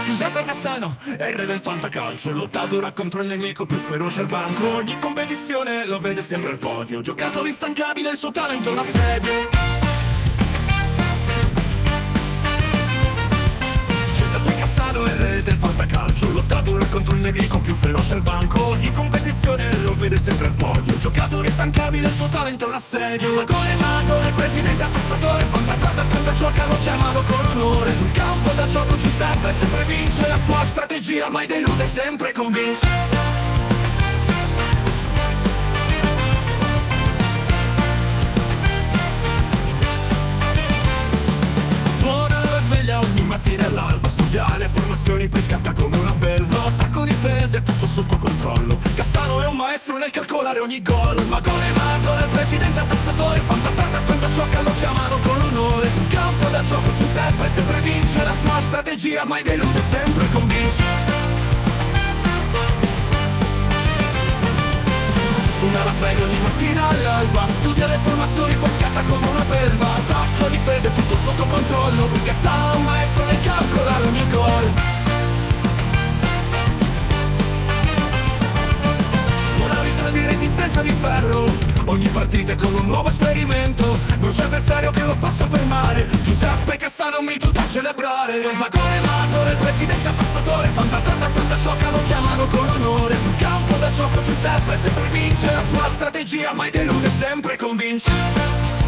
Giuseppe Cassano è il re del fantacalcio, lottatore contro il nemico più feroce al banco. Ogni competizione lo vede sempre al podio, giocato instancabile, il suo talento è un assedio. Giuseppe Cassano è il re del fantacalcio, lottatore contro il nemico più feroce al banco. Ogni competizione lo vede sempre al podio, giocatore instancabile, il suo talento è un assedio. Magone mago, il presidente attassatore, fantaplata, fantagioca, lo chiamano con onore. Sul campo da gioco Giuseppe sempre vince, la sua strategia mai delude, sempre convince. Suona la sveglia ogni mattina all'alba, studia le formazioni, poi scatta come una belva. Attacco, difesa, è tutto sotto controllo. Cassano è un maestro nel calcolare ogni gol. Il magone mago, il presidente attasatore, fantaplata, fantagioca, lo chiamano con onore. Sul campo da gioco Giuseppe sempre vince, la sua strategia mai delude, sempre convince. Suona la sveglia ogni mattina all'alba, studia le formazioni, poi scatta come una belva. Attacco, difesa, è tutto sotto controllo. Cassano è un maestro nel calcolare ogni gol. Suona vista di resistenza di ferro, ogni partita è come un nuovo esperimento. Non c'è avversario che lo possa fermare, Giuseppe Cassano è un mito da celebrare. Il magone mago, il presidente attasatore, fantaplata, fantagioca, lo chiamano con onore. Sul campo da gioco Giuseppe sempre vince, la sua strategia mai delude, sempre convince.